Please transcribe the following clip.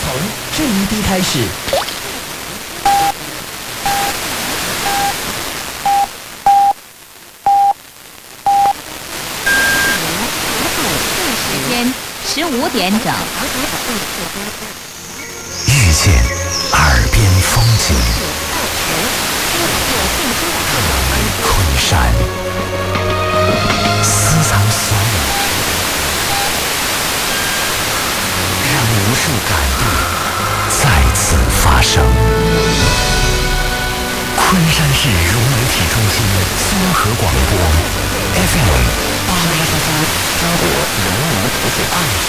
从这一滴开始。 时间15点整。 遇见耳边风景，昆山私藏所有，让无数感动再次发生。昆山市融媒体中心综合广播 FM 88.8，中国人民图书馆。